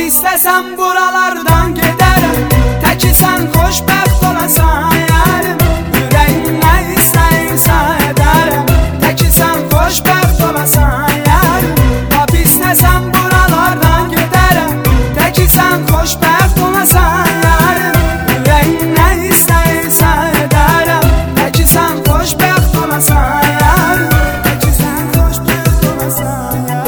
istəsən buralardan gedərəm. Təki sən xoşbəxt olasan yarim. Ürəyim nə istəyirsə edərəm. Təki sən xoşbəxt olasan yarim. Lap istəsən buralardan gedərəm. Təki sən xoşbəxt olasan yarim. Ürəyim nə istəyirsə edərəm. Təki sən xoşbəxt olasan yarim. Təki sən xoşbəxt olasan yarim.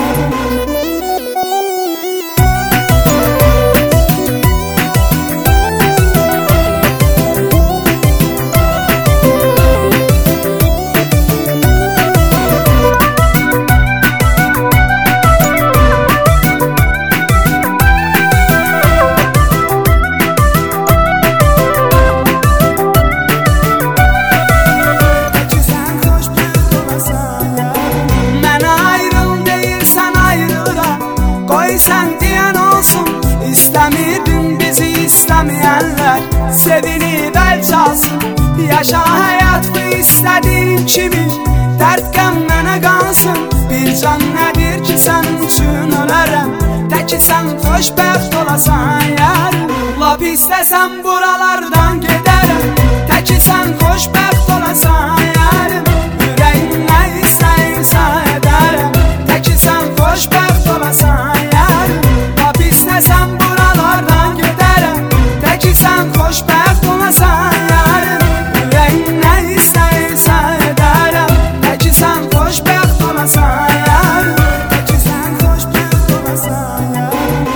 Sen diyen olsun, İstemirdin bizi istemeyenler. Sevinip el çalsın, yaşa hayat bu istediğin kimi. Dert mənə qansın, bir can nədir ki sənin üçün ölərəm. Təki sən xoşbəxt olasan yarim. Lap istəsən buralardan gedərəm. Təki sən xoşbəxt olasan yarim. Ürəyim nə istəyirsə edərəm. Təki sən xoşbəxt olasan yarim. Lap istəsən buralardan gedərəm. Təki sən xoşbəxt olasan yarim. Ürəyim nə istəyirsə edərəm. Təki sən xoşbəxt olasan yarim. Təki sən xoşbəxt olasan yarim.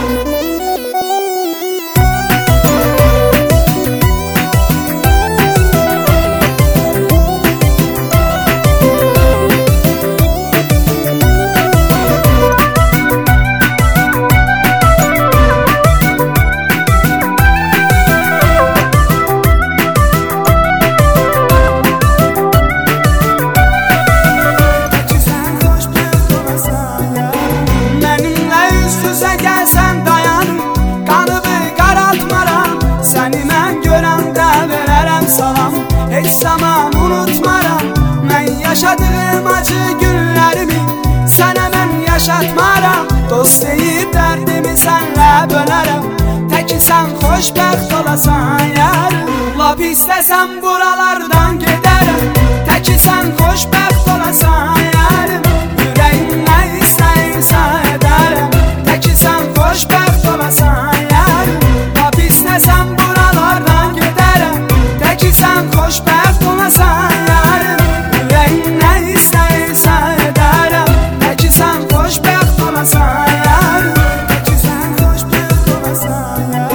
Heç zaman unutmaram mən yaşadığım acı günlərimi. Sənə mən yaşatmaram. Dost deyib dərdimi sənlə bölərəm. Təki sən xoşbəxt olasan yarim. Lap istəsən buralardan gedərəm. Təki sən xoşbəxt olasan yarim. Ürəyim nə istəyirsə edərəm. Təki sən xoşbəxt olasan yarim. Lap istəsən buralardan gedərəm. Təki sən xoşbəxt olasan yarim. Ürəyim nə istəyirsə edərəm. Təki sən xoşbəxt olasan yarim. Təki sən xoşbəxt olasan yarim.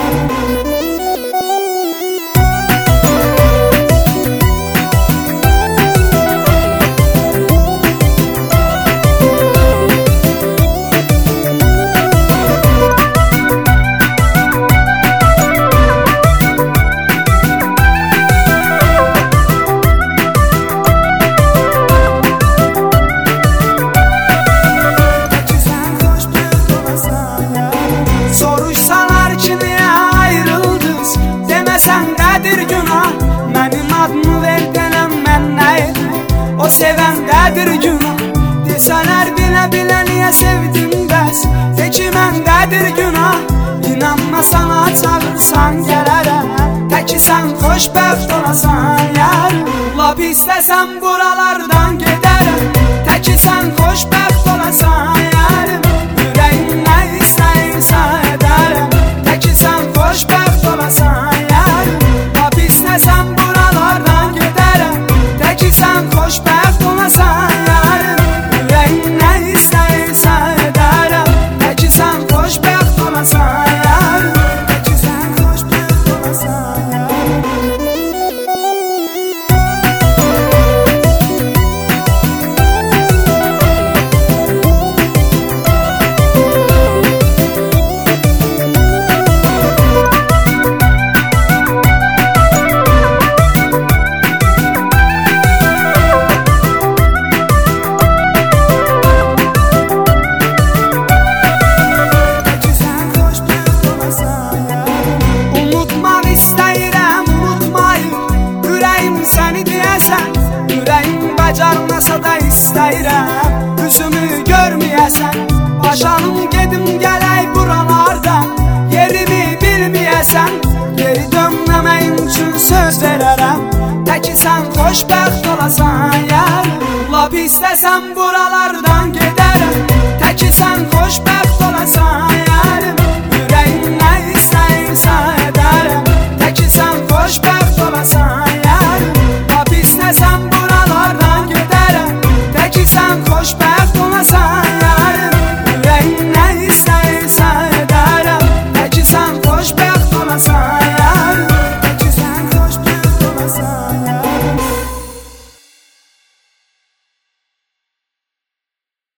Soruşsalar ki niye ayrıldınız, deməsən qədir günah. Mənim adımı ver denəm mən nə edim, o sevən qədir günah. Desələr bilə-bilə niyə sevdim bəs, de ki mən qədir günah. İnanma sana çağırsan gələrəm. Təki sən xoşbəxt olasan yarim. Lap istəsən buralardan gedərəm. Təki sən xoşbəxt olasan yarim. Ürəyim nə istəyirsə edərəm. Təki sən xoşbəxt olasan yarim. Lap istəsən buralardan gedərəm. Təki sən xoşbəxt olasan yarim. Ürəyim nə istəyirsə edərəm. Təki sən xoşbəxt olasan yarim. Təki sən xoşbəxt olasan yarim. Bacarmasa da istəyirəm üzümü görməyəsən. Başanım gedim gələk buralardan. üçün söz verərəm, tə ki sən xoşbəxt olasan yarım. Lap istəsən buralar